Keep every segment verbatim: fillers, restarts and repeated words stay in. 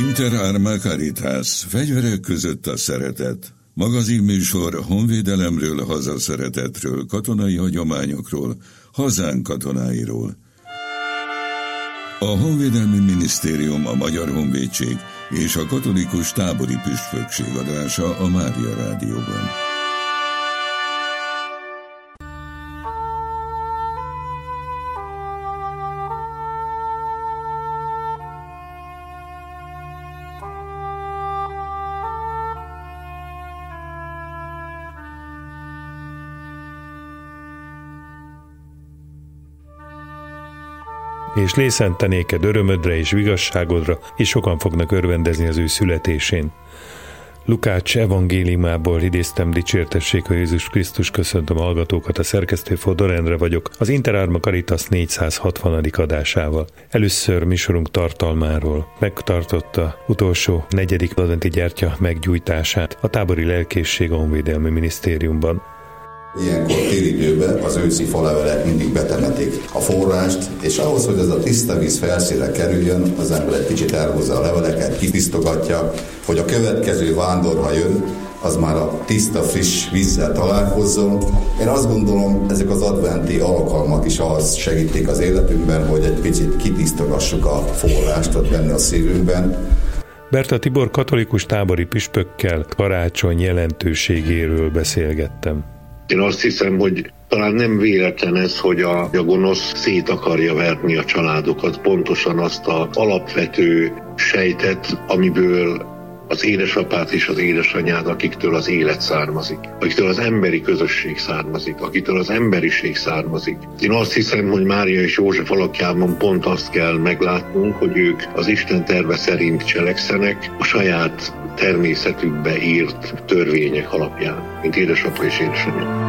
Inter Arma Caritas, fegyverek között a szeretet. Magazinműsor honvédelemről, hazaszeretetről, katonai hagyományokról, hazánk katonáiról. A Honvédelmi Minisztérium, a Magyar Honvédség és a Katolikus Tábori Püspökség adása a Mária Rádióban. És lészentenéked örömödre és vigasságodra, és sokan fognak örvendezni az ő születésén. Lukács evangéliumából idéztem, dicsértessék a Jézus Krisztus, köszöntöm a hallgatókat, a szerkesztő Fodor Endre vagyok, az Inter Arma Caritas négyszázhatvanadik adásával. Először műsorunk tartalmáról. Megtartotta utolsó negyedik adventi gyertya meggyújtását a Tábori Lelkészség a Honvédelmi Minisztériumban. Ilyenkor téridőben az őszi falevelek mindig betemetik a forrást, és ahhoz, hogy ez a tiszta víz felszínre kerüljön, az ember egy kicsit elhozza a leveleket, kitisztogatja, hogy a következő vándor, ha jön, az már a tiszta, friss vízzel találkozzon. Én azt gondolom, ezek az adventi alkalmak is az segítik az életünkben, hogy egy picit kitisztogassuk a forrást ott benne a szívünkben. Berta Tibor katolikus tábori püspökkel karácsony jelentőségéről beszélgettem. Én azt hiszem, hogy talán nem véletlen ez, hogy a, a gonosz szét akarja verni a családokat, pontosan azt az alapvető sejtet, amiből az édesapát és az édesanyád, akiktől az élet származik, akiktől az emberi közösség származik, akitől az emberiség származik. Én azt hiszem, hogy Mária és József alakjában pont azt kell meglátnunk, hogy ők az Isten terve szerint cselekszenek, a saját természetükbe írt törvények alapján, mint édesapa és édesanyja.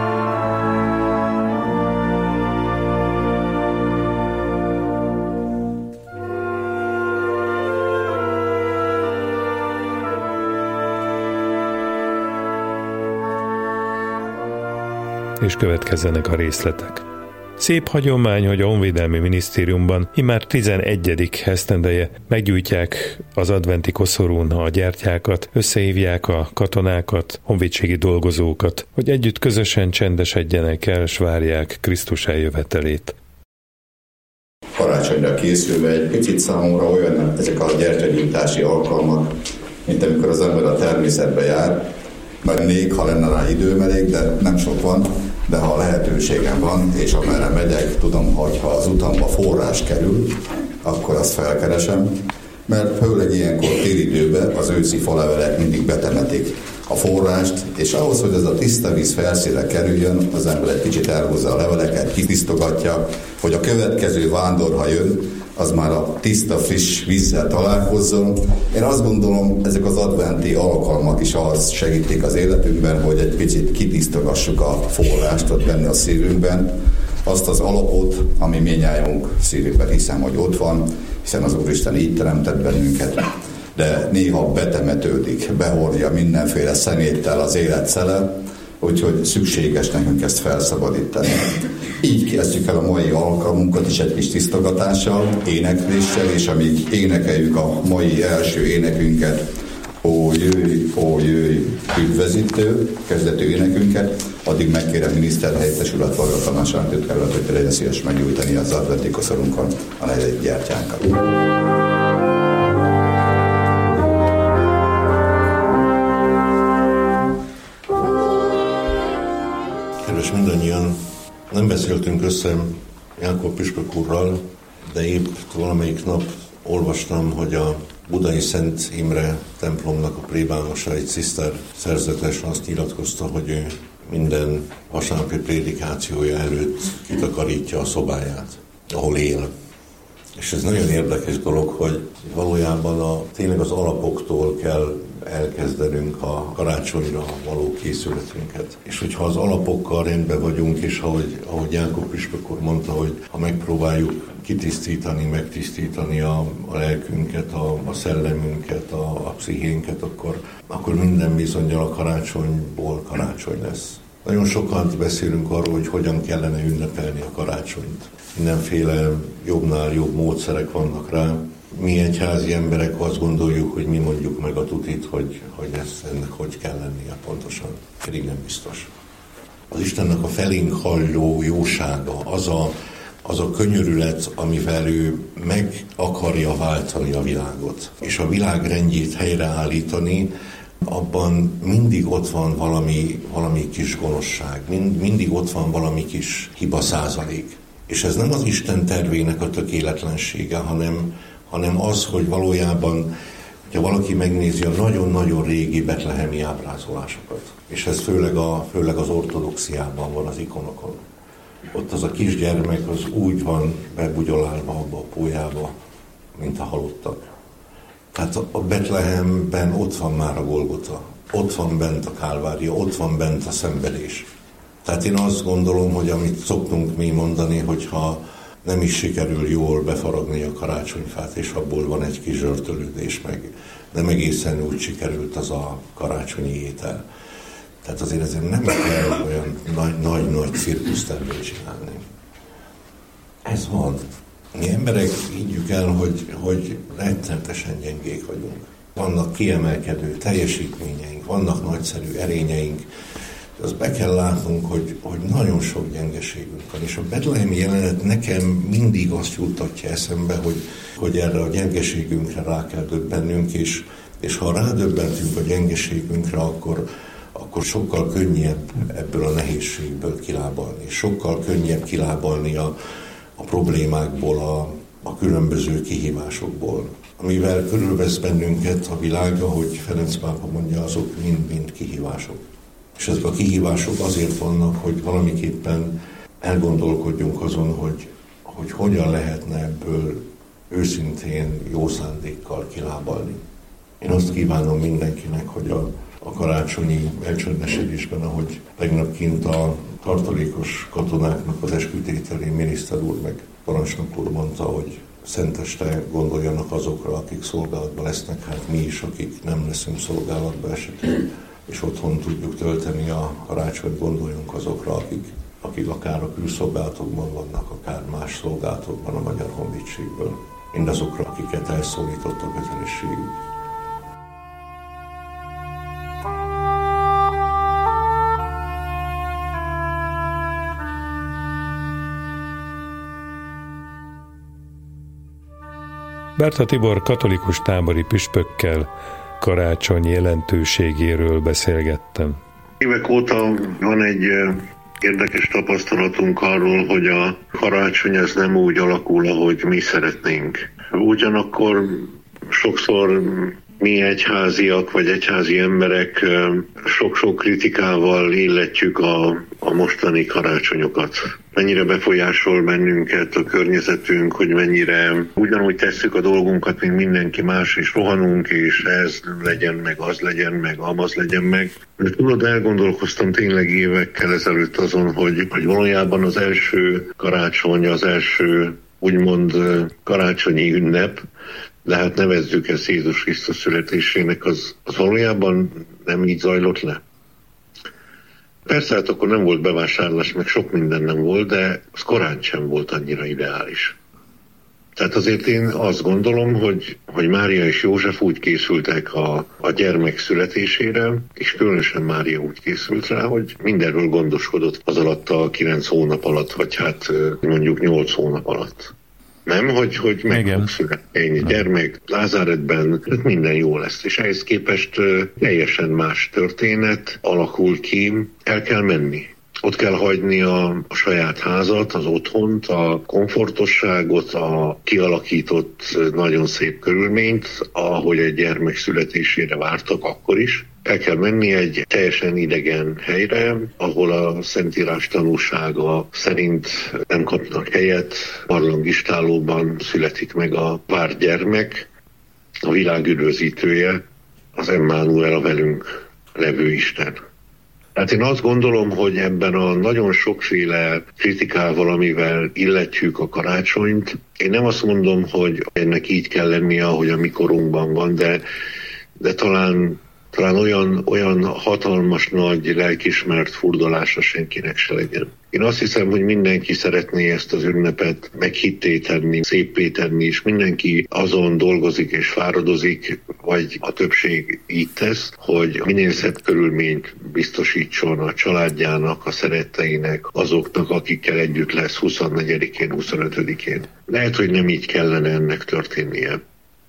És következzenek a részletek. Szép hagyomány, hogy a Honvédelmi Minisztériumban immár tizenegyedik esztendeje meggyújtják az adventi koszorún a gyertyákat, összehívják a katonákat, honvédségi dolgozókat, hogy együtt közösen csendesedjenek el, s várják Krisztus eljövetelét. Karácsonyra készülve egy picit számomra olyan ezek a gyertyagyújtási alkalmak, mint amikor az ember a természetbe jár, mennék, ha lenne rá időm elég, de nem sok van, de ha lehetőségem van, és amerre megyek, tudom, hogy ha az utamba forrás kerül, akkor azt felkeresem, mert főleg ilyenkor téridőben az őszi falevelek mindig betemetik a forrást, és ahhoz, hogy ez a tiszta víz felszínre kerüljön, az ember egy kicsit elhozza a leveleket, kitisztogatja, hogy a következő vándor, ha jön, az már a tiszta, friss vízzel találkozzon. Én azt gondolom, ezek az adventi alkalmak is az segítik az életünkben, hogy egy picit kitisztogassuk a forrást ott benne a szívünkben, azt az alapot, ami mindnyájunk szívünkben hiszem, hogy ott van, hiszen az Úristen így teremtett bennünket, de néha betemetődik, behordja mindenféle szeméttel az élet szele, úgyhogy szükséges nekünk ezt felszabadítani. Így kezdjük el a mai alkalmunkat is egy kis tisztogatással, énekléssel, és amíg énekeljük a mai első énekünket, Ó jöjj, ó jöjj, üdvözítő, kezdető énekünket, addig megkérem miniszterhelyettes urat, Varga Tamás államtitkár, hogy legyen szíves meggyújtani az adventi koszorunkon a negyedik gyertyánkat. Kedves mindannyian, nem beszéltünk össze Jákob püspök úrral, de épp valamelyik nap olvastam, hogy a budai Szent Imre templomnak a plébánosa, egy ciszter szerzetes azt nyilatkozta, hogy ő minden vasárnapi prédikációja előtt kitakarítja a szobáját, ahol él. És ez nagyon érdekes dolog, hogy valójában a, tényleg az alapoktól kell elkezdenünk a karácsonyra való készületünket. És hogyha az alapokkal rendben vagyunk, és ahogy, ahogy Jákob püspök úr mondta, hogy ha megpróbáljuk kitisztítani, megtisztítani a, a lelkünket, a, a szellemünket, a, a pszichénket, akkor, akkor minden bizonnyal a karácsonyból karácsony lesz. Nagyon sokat beszélünk arról, hogy hogyan kellene ünnepelni a karácsonyt. Mindenféle jobbnál jobb módszerek vannak rá. Mi egyházi emberek azt gondoljuk, hogy mi mondjuk meg a tutit, hogy, hogy ez, ennek hogy kell lennie pontosan. Pedig nem biztos. Az Istennek a felénk hajló jósága, az a, az a könyörület, amivel ő meg akarja váltani a világot, és a világ rendjét helyreállítani, abban mindig ott van valami, valami kis gonoszság, mind, mindig ott van valami kis hiba százalék. És ez nem az Isten tervének a tökéletlensége, hanem, hanem az, hogy valójában, hogyha valaki megnézi a nagyon-nagyon régi betlehemi ábrázolásokat, és ez főleg, a, főleg az ortodoxiában van az ikonokon. Ott az a kisgyermek az úgy van bebugyolálva abba a pólyába, mint a halottak. Tehát a Betlehemben ott van már a Golgota, ott van bent a Kálvária, ott van bent a szenvedés. Tehát én azt gondolom, hogy amit szoktunk mi mondani, hogyha nem is sikerül jól befaragni a karácsonyfát, és abból van egy kis zsörtölődés, meg nem egészen úgy sikerült az a karácsonyi étel. Tehát azért ezért nem kell olyan nagy-nagy cirkusztervét csinálni. Ez van. Mi emberek higgyük el, hogy, hogy rettenetesen gyengék vagyunk. Vannak kiemelkedő teljesítményeink, vannak nagyszerű erényeink, de azt be kell látnunk, hogy, hogy nagyon sok gyengeségünk van. És a betlehemi jelenet nekem mindig azt juttatja eszembe, hogy, hogy erre a gyengeségünkre rá kell döbbennünk, és, és ha rádöbbentünk a gyengeségünkre, akkor, akkor sokkal könnyebb ebből a nehézségből kilábalni. Sokkal könnyebb kilábalni a a problémákból, a, a különböző kihívásokból. Amivel körülvesz bennünket a világ, ahogy Ferenc pápa mondja, azok mind-mind kihívások. És ezek a kihívások azért vannak, hogy valamiképpen elgondolkodjunk azon, hogy, hogy hogyan lehetne ebből őszintén, jó szándékkal kilábalni. Én azt kívánom mindenkinek, hogy a, a karácsonyi elcsöndesedésben, ahogy tegnap kint a tartalékos katonáknak az eskütételén miniszter úr meg parancsnok úr mondta, hogy szenteste gondoljanak azokra, akik szolgálatban lesznek, hát mi is, akik nem leszünk szolgálatban esetleg, és otthon tudjuk tölteni a karácsonyt, gondoljunk azokra, akik, akik akár a külszolgálatokban vannak, akár más szolgálatokban a Magyar Honvédségből, mindazokra, akiket elszólított a kötelességük. Berta Tibor katolikus tábori püspökkel karácsony jelentőségéről beszélgettem. Évek óta van egy érdekes tapasztalatunk arról, hogy a karácsony ez nem úgy alakul, ahogy mi szeretnénk. Ugyanakkor sokszor mi egyháziak vagy egyházi emberek sok-sok kritikával illetjük a, a mostani karácsonyokat. Mennyire befolyásol bennünket a környezetünk, hogy mennyire ugyanúgy tesszük a dolgunkat, mint mindenki más, és rohanunk, és ez legyen, meg az legyen, meg amaz legyen meg. De tudod, elgondolkoztam tényleg évekkel ezelőtt azon, hogy, hogy valójában az első karácsony, az első úgymond karácsonyi ünnep, de hát nevezzük ezt Jézus Krisztus születésének, az, az valójában nem így zajlott le. Persze, hát akkor nem volt bevásárlás, meg sok minden nem volt, de az korán sem volt annyira ideális. Tehát azért én azt gondolom, hogy, hogy Mária és József úgy készültek a, a gyermek születésére, és különösen Mária úgy készült rá, hogy mindenről gondoskodott az alatt a kilenc hónap alatt, vagy hát mondjuk nyolc hónap alatt. Nem, hogy, hogy meg fog születni egy gyermek Názáretben, minden jó lesz. És ehhez képest teljesen más történet alakul ki, el kell menni. Ott kell hagyni a, a saját házat, az otthont, a komfortosságot, a kialakított nagyon szép körülményt, ahogy egy gyermek születésére vártak akkor is. El kell menni egy teljesen idegen helyre, ahol a Szentírás tanúsága szerint nem kapnak helyet, barlangistálóban születik meg a várt gyermek, a világ üdvözítője, az Emmanuel, a velünk levő Isten. Hát én azt gondolom, hogy ebben a nagyon sokféle kritikával, amivel illetjük a karácsonyt, én nem azt mondom, hogy ennek így kell lennie, ahogy a mi korunkban van, de, de talán talán olyan, olyan hatalmas, nagy lelkismert furdalása senkinek se legyen. Én azt hiszem, hogy mindenki szeretné ezt az ünnepet meghitté tenni, széppé tenni, és mindenki azon dolgozik és fáradozik, vagy a többség így tesz, hogy minél szebb körülményt biztosítson a családjának, a szeretteinek, azoknak, akikkel együtt lesz huszonnegyedikén, huszonötödikén. Lehet, hogy nem így kellene ennek történnie.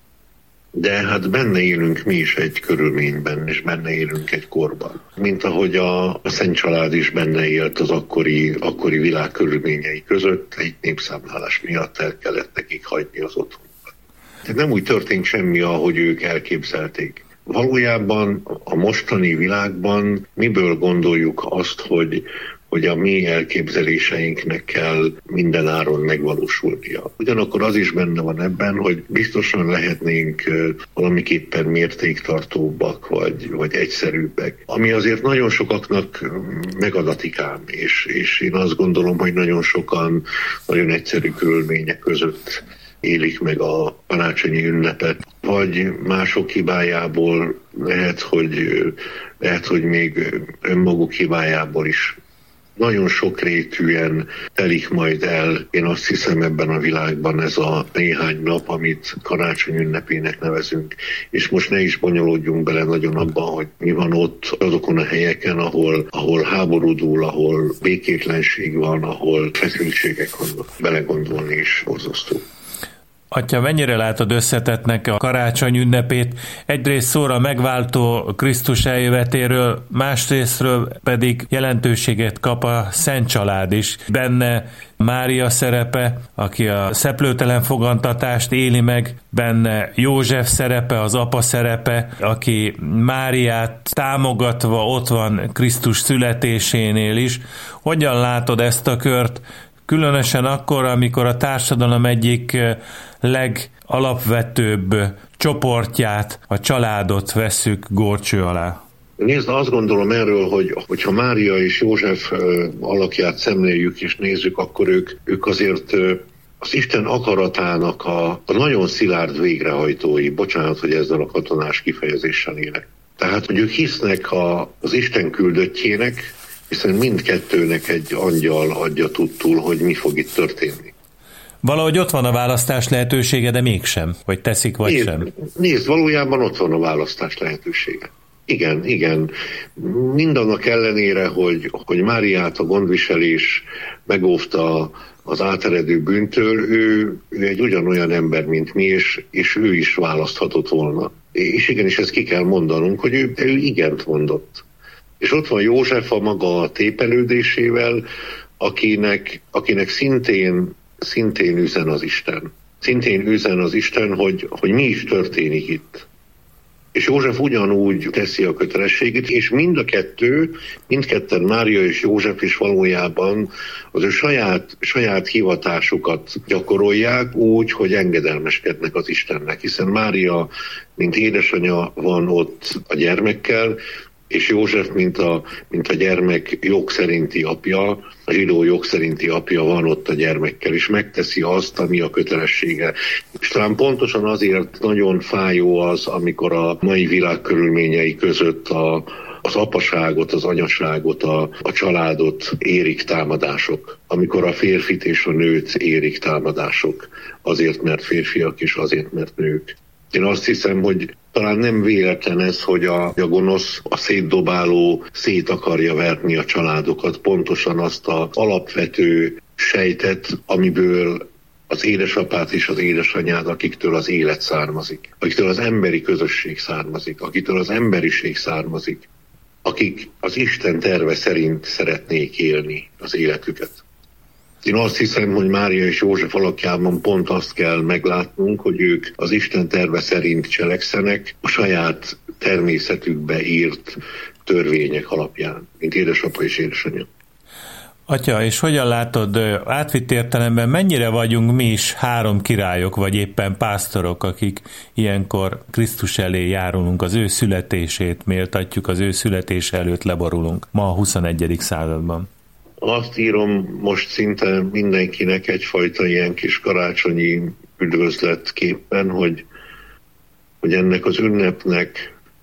De hát benne élünk mi is egy körülményben, és benne élünk egy korban. Mint ahogy a, a Szent Család is benne élt az akkori, akkori világ körülményei között, egy népszámlálás miatt el kellett nekik hagyni az otthonukat. Tehát nem úgy történt semmi, ahogy ők elképzelték. Valójában a mostani világban miből gondoljuk azt, hogy hogy a mi elképzeléseinknek kell minden áron megvalósulnia. Ugyanakkor az is benne van ebben, hogy biztosan lehetnénk valamiképpen mértéktartóbbak, vagy, vagy egyszerűbbek. Ami azért nagyon sokaknak megadatik ám, és, és én azt gondolom, hogy nagyon sokan nagyon egyszerű körülmények között élik meg a karácsonyi ünnepet, vagy mások hibájából, lehet, hogy, lehet, hogy még önmaguk hibájából is nagyon sokrétűen telik majd el, én azt hiszem, ebben a világban ez a néhány nap, amit karácsony ünnepének nevezünk. És most ne is bonyolódjunk bele nagyon abban, hogy mi van ott azokon a helyeken, ahol, ahol háború dúl, ahol békétlenség van, ahol feszültségek vannak. Belegondolni is borzasztó. Atya, mennyire látod összetettnek a karácsony ünnepét? Egyrészt szóra megváltó Krisztus eljövetéről, másrésztről pedig jelentőséget kap a Szent Család is. Benne Mária szerepe, aki a szeplőtelen fogantatást éli meg, benne József szerepe, az apa szerepe, aki Máriát támogatva ott van Krisztus születésénél is. Hogyan látod ezt a kört? Különösen akkor, amikor a társadalom egyik legalapvetőbb csoportját, a családot vesszük górcső alá. Nézd, azt gondolom erről, hogy hogyha Mária és József alakját szemléljük és nézzük, akkor ők, ők azért az Isten akaratának a, a nagyon szilárd végrehajtói. Bocsánat, hogy ezzel a katonás kifejezéssel élek. Tehát, hogy ők hisznek a, az Isten küldöttjének, hiszen mindkettőnek egy angyal adja tudtul, hogy mi fog itt történni. Valahogy ott van a választás lehetősége, de mégsem, hogy teszik vagy nézd, sem. Nézd, valójában ott van a választás lehetősége. Igen, igen. Mindannak ellenére, hogy, hogy Máriát a gondviselés megóvta az áteredő bűntől, ő, ő egy ugyanolyan ember, mint mi, és, és ő is választhatott volna. És igenis ezt ki kell mondanunk, hogy ő, ő igent mondott. És ott van József a maga tépelődésével, akinek, akinek szintén, szintén üzen az Isten. Szintén üzen az Isten, hogy, hogy mi is történik itt. És József ugyanúgy teszi a kötelességét, és mind a kettő, mindketten Mária és József is valójában az ő saját, saját hivatásukat gyakorolják úgy, hogy engedelmeskednek az Istennek. Hiszen Mária, mint édesanyja van ott a gyermekkel, és József, mint a, mint a gyermek jog szerinti apja, a zsidó jog szerinti apja van ott a gyermekkel, és megteszi azt, ami a kötelessége. És talán pontosan azért nagyon fájó az, amikor a mai világ körülményei között a, az apaságot, az anyaságot, a, a családot érik támadások. Amikor a férfit és a nőt érik támadások. Azért, mert férfiak, és azért, mert nők. Én azt hiszem, hogy talán nem véletlen ez, hogy a, a gonosz, a szétdobáló szét akarja verni a családokat, pontosan azt az alapvető sejtet, amiből az édesapát és az édesanyád, akiktől az élet származik, akiktől az emberi közösség származik, akitől az emberiség származik, akik az Isten terve szerint szeretnék élni az életüket. Én azt hiszem, hogy Mária és József alakjában pont azt kell meglátnunk, hogy ők az Isten terve szerint cselekszenek a saját természetükbe írt törvények alapján, mint édesapa és édesanyja. Atya, és hogyan látod, átvitt értelemben mennyire vagyunk mi is három királyok, vagy éppen pásztorok, akik ilyenkor Krisztus elé járulunk, az ő születését méltatjuk, az ő születése előtt leborulunk ma a huszonegyedik században? Azt írom most szinte mindenkinek egyfajta ilyen kis karácsonyi üdvözletképpen, hogy, hogy ennek az ünnepnek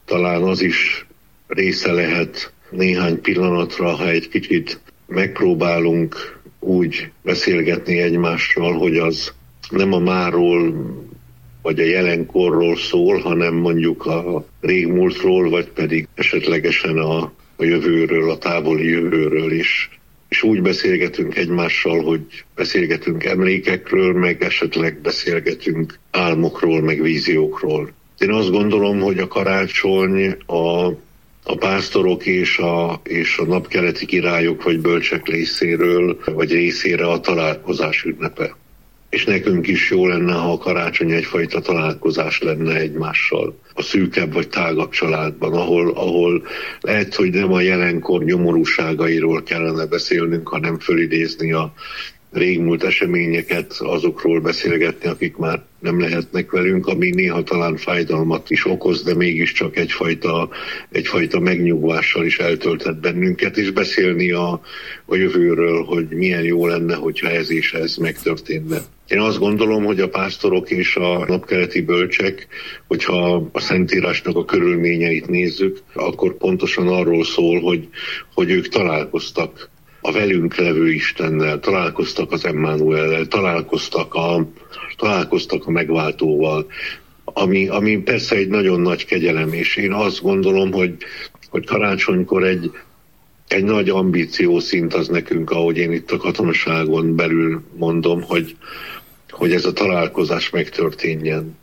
talán az is része lehet néhány pillanatra, ha egy kicsit megpróbálunk úgy beszélgetni egymással, hogy az nem a máról vagy a jelenkorról szól, hanem mondjuk a régmúltról, vagy pedig esetlegesen a, a jövőről, a távoli jövőről is. És úgy beszélgetünk egymással, hogy beszélgetünk emlékekről, meg esetleg beszélgetünk álmokról, meg víziókról. Én azt gondolom, hogy a karácsony a, a pásztorok és a, és a napkeleti királyok vagy bölcsek részéről, vagy részére a találkozás ünnepe. És nekünk is jó lenne, ha a karácsony egyfajta találkozás lenne egymással, a szűkebb vagy tágabb családban, ahol, ahol lehet, hogy nem a jelenkor nyomorúságairól kellene beszélnünk, hanem fölidézni a régmúlt eseményeket, azokról beszélgetni, akik már nem lehetnek velünk, ami néha talán fájdalmat is okoz, de mégiscsak egyfajta, egyfajta megnyugvással is eltöltett bennünket, és beszélni a, a jövőről, hogy milyen jó lenne, hogyha ez és ez megtörténne. Én azt gondolom, hogy a pásztorok és a napkeleti bölcsek, hogyha a Szentírásnak a körülményeit nézzük, akkor pontosan arról szól, hogy, hogy ők találkoztak a velünk levő Istennel, találkoztak az Emmanuellel, találkoztak a, találkoztak a megváltóval, ami, ami persze egy nagyon nagy kegyelem, és én azt gondolom, hogy, hogy karácsonykor egy, egy nagy ambíciószint az nekünk, ahogy én itt a katonaságon belül mondom, hogy, hogy ez a találkozás megtörténjen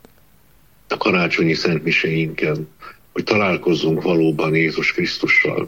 a karácsonyi szentmiséinken, hogy találkozzunk valóban Jézus Krisztussal.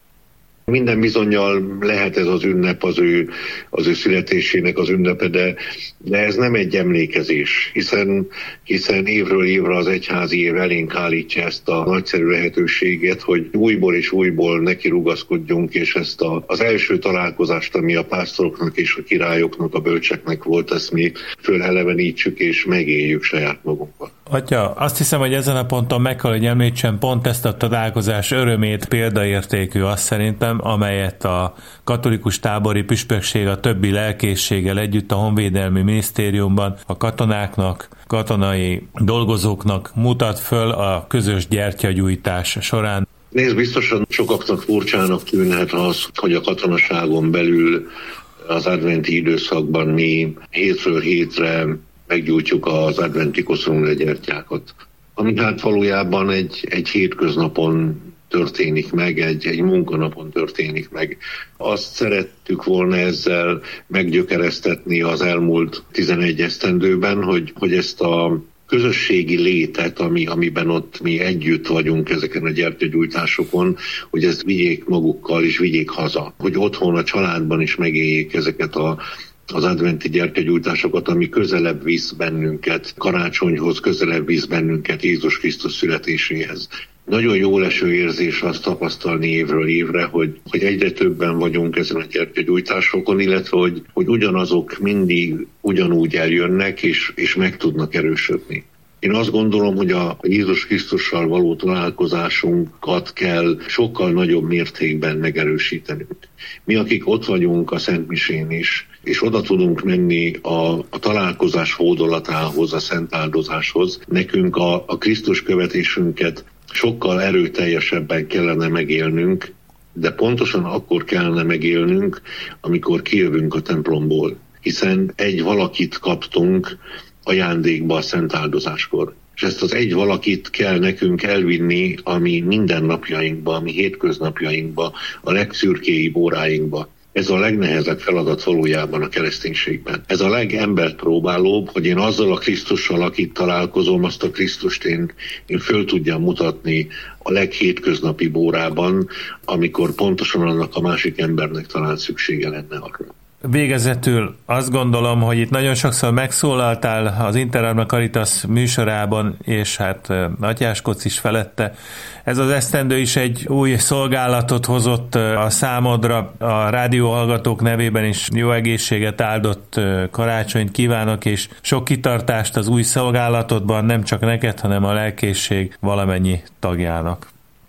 Minden bizonnyal lehet ez az ünnep az ő, az ő születésének az ünnepe, de, de ez nem egy emlékezés, hiszen, hiszen évről évre az egyházi év elénk állítja ezt a nagyszerű lehetőséget, hogy újból és újból neki rugaszkodjunk, és ezt a, az első találkozást, ami a pásztoroknak és a királyoknak, a bölcseknek volt, ezt mi fölelevenítsük és megéljük saját magunkat. Atya, azt hiszem, hogy ezen a ponton meg kell, hogy említsem pont ezt a találkozás örömét, példaértékű azt szerintem, amelyet a katolikus tábori püspökség a többi lelkészséggel együtt a Honvédelmi Minisztériumban a katonáknak, katonai dolgozóknak mutat föl a közös gyertyagyújtás során. Nézd, biztosan sokaknak furcsának tűnhet az, hogy a katonaságon belül az adventi időszakban mi hétről hétre meggyújtjuk az adventi koszorúgyertyákat, ami hát valójában egy, egy hétköznapon történik meg, egy, egy munkanapon történik meg. Azt szerettük volna ezzel meggyökeresztetni az elmúlt tizenegy esztendőben, hogy, hogy ezt a közösségi létet, ami, amiben ott mi együtt vagyunk ezeken a gyertyagyújtásokon, hogy ezt vigyék magukkal és vigyék haza. Hogy otthon a családban is megéljék ezeket a az adventi gyertyagyújtásokat, ami közelebb visz bennünket karácsonyhoz, közelebb visz bennünket Jézus Krisztus születéséhez. Nagyon jó leső érzés azt tapasztalni évről évre, hogy, hogy egyre többen vagyunk ezen a gyertyagyújtásokon, illetve hogy, hogy ugyanazok mindig ugyanúgy eljönnek és, és meg tudnak erősödni. Én azt gondolom, hogy a Jézus Krisztussal való találkozásunkat kell sokkal nagyobb mértékben megerősítenünk. Mi, akik ott vagyunk a Szentmisén is, és oda tudunk menni a, a találkozás hódolatához, a szentáldozáshoz, nekünk a, a Krisztus követésünket sokkal erőteljesebben kellene megélnünk, de pontosan akkor kellene megélnünk, amikor kijövünk a templomból. Hiszen egy valakit kaptunk ajándékba a szentáldozáskor. És ezt az egy valakit kell nekünk elvinni a mi mindennapjainkba, a mi hétköznapjainkba, a legszürkéibb óráinkba. Ez a legnehezebb feladat valójában a kereszténységben. Ez a legembert próbálóbb, hogy én azzal a Krisztussal, akit találkozom, azt a Krisztust én, én föl tudjam mutatni a leghétköznapibb órában, amikor pontosan annak a másik embernek talán szüksége lenne arra. Végezetül azt gondolom, hogy itt nagyon sokszor megszólaltál az Inter-Arma Caritas műsorában, és hát atyáskodsz is felette. Ez az esztendő is egy új szolgálatot hozott a számodra, a rádióhallgatók nevében is jó egészséget, áldott karácsonyt kívánok, és sok kitartást az új szolgálatodban, nem csak neked, hanem a lelkészség valamennyi tagjának.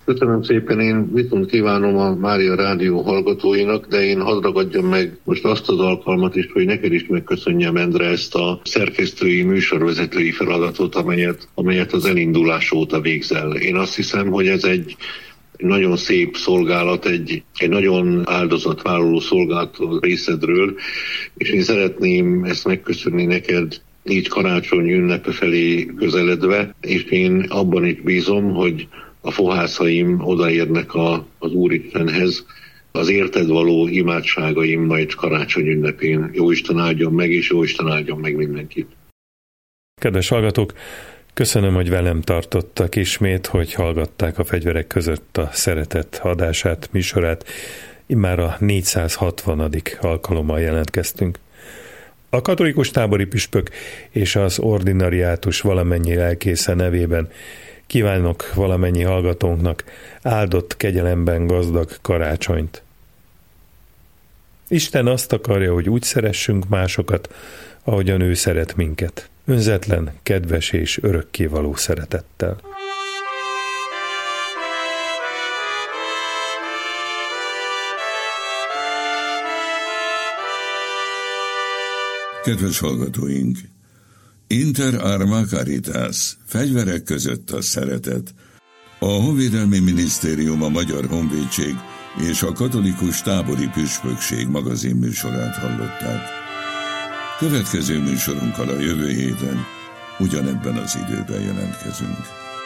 Köszönöm szépen, én viszont kívánom a Mária Rádió hallgatóinak, de én hadd ragadjam meg most azt az alkalmat is, hogy neked is megköszönjem, Endre, ezt a szerkesztői, műsorvezetői feladatot, amelyet, amelyet az elindulás óta végzel. Én azt hiszem, hogy ez egy nagyon szép szolgálat, egy, egy nagyon áldozatvállaló szolgálat részedről, és én szeretném ezt megköszönni neked így karácsony ünnepe felé közeledve, és én abban is bízom, hogy a fohászaim odaérnek a, az Úristenhez, az érted való imádságaim majd karácsony ünnepén. Jóisten áldjon meg, és Jóisten áldjon meg mindenkit. Kedves hallgatók, köszönöm, hogy velem tartottak ismét, hogy hallgatták a Fegyverek között a Szeretet adását, műsorát. Immár a négyszázhatvanadik alkalommal jelentkeztünk. A katolikus tábori püspök és az ordinariátus valamennyi lelkésze nevében kívánok valamennyi hallgatónknak áldott kegyelemben gazdag karácsonyt. Isten azt akarja, hogy úgy szeressünk másokat, ahogyan ő szeret minket. Önzetlen, kedves és örökkévaló szeretettel. Kedves hallgatóink! Inter arma caritas, fegyverek között a szeretet. A Honvédelmi Minisztérium, a Magyar Honvédség és a Katolikus Tábori Püspökség magazinműsorát hallották. Következő műsorunkkal a jövő héten ugyanebben az időben jelentkezünk.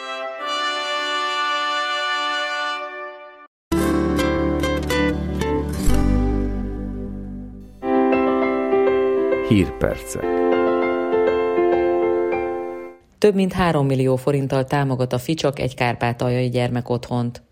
Hírpercek. Több mint három millió forinttal támogat a Ficsak egy kárpátaljai gyermekotthont.